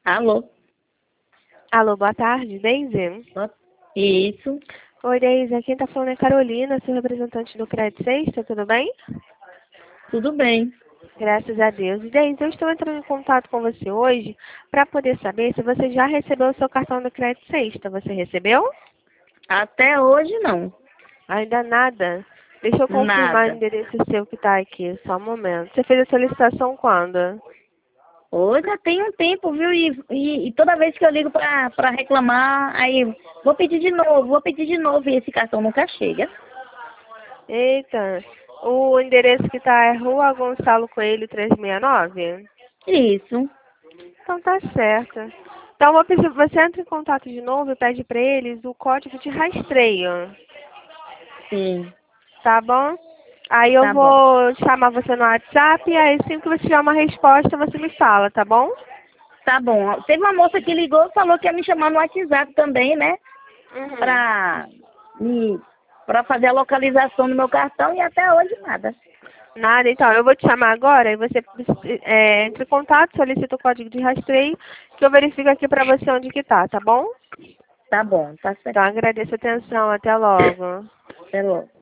Alô? Alô, boa tarde, Daisy? Isso, Oi, Daisy, quem tá falando é Carolina, sou representante do Crédito Sexta, tudo bem? tudo bem. Graças a Deus. Daisy, eu estou entrando em contato com você hoje para poder saber se você já recebeu o seu cartão do Crédito Sexta. Você recebeu? Até hoje não. Ainda nada. Deixa eu confirmar o Nada. endereço seu que está aqui, só um momento. Você fez a solicitação quando? Hoje já tem um tempo, viu? E toda vez que eu ligo pra reclamar, aí vou pedir de novo, e esse cartão nunca chega. Eita, o endereço que está é Rua Gonçalo Coelho 369? Isso, Então tá certo. Então vou pedir, você entra em contato de novo e pede para eles o código de rastreio, sim, tá bom? Aí eu tá bom. vou chamar você no WhatsApp e aí assim que você tiver uma resposta você me fala, tá bom? Tá bom. Teve uma moça que ligou e falou que ia me chamar no WhatsApp também, né? Uhum. Pra, me, pra fazer a localização do meu cartão e até hoje nada. Nada, então eu vou te chamar agora e você entra em contato, solicita o código de rastreio que eu verifico aqui para você onde que tá bom? Tá bom, tá certo. Então agradeço a atenção, até logo. Até logo.